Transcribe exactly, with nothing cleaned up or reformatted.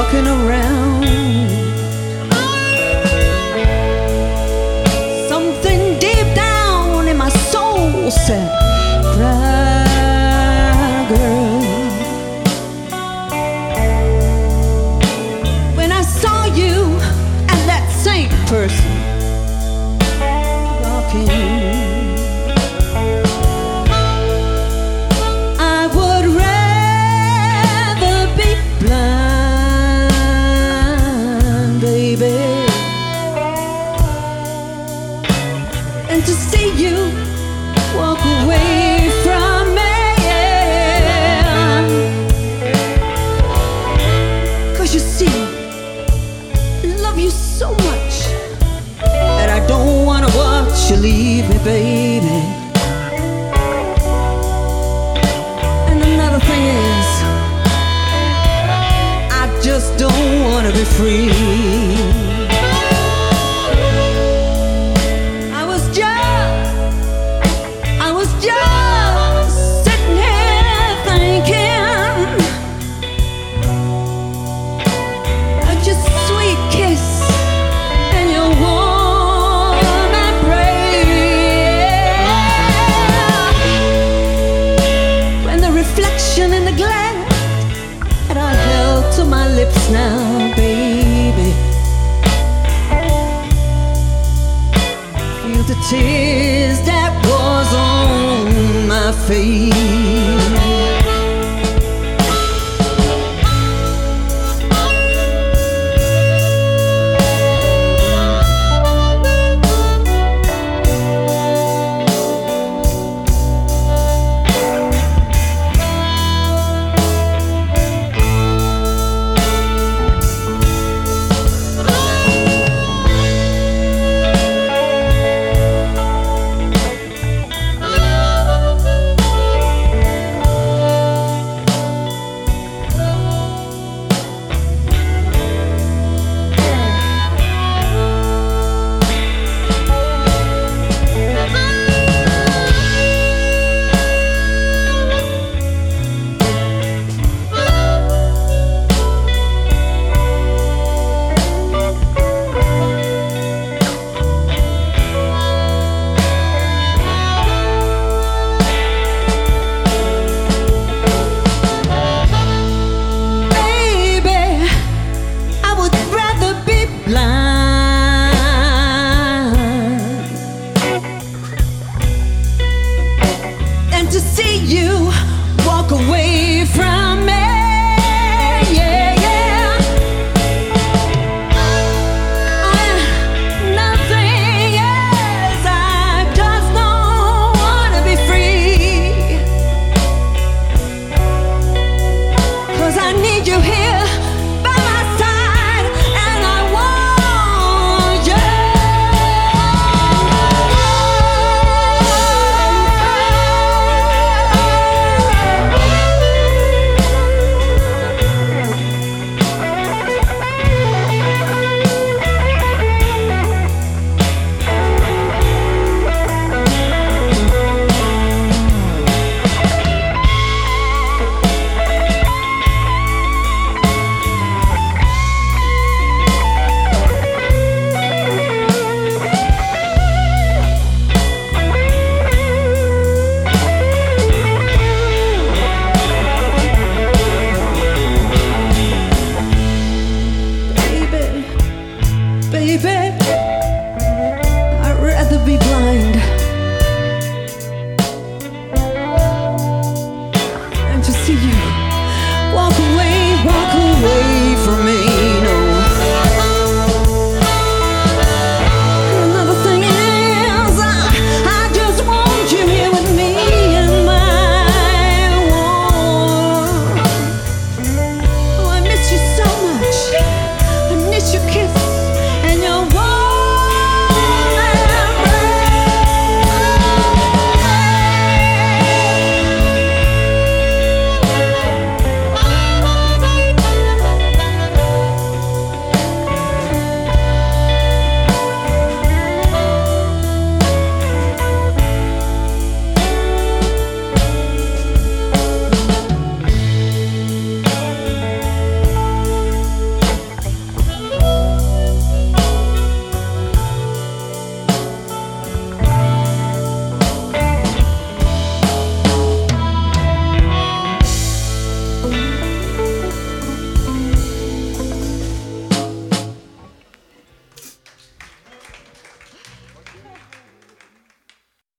walking around. Something deep down in my soul said, cry, girl. When I saw you and that same person walking, and to see you walk away from me, 'cause you see, I love you so much that I don't wanna watch you leave me, baby. And another thing is, I just don't wanna be free. In the glass that I held to my lips now, baby, feel the tears that was on my face.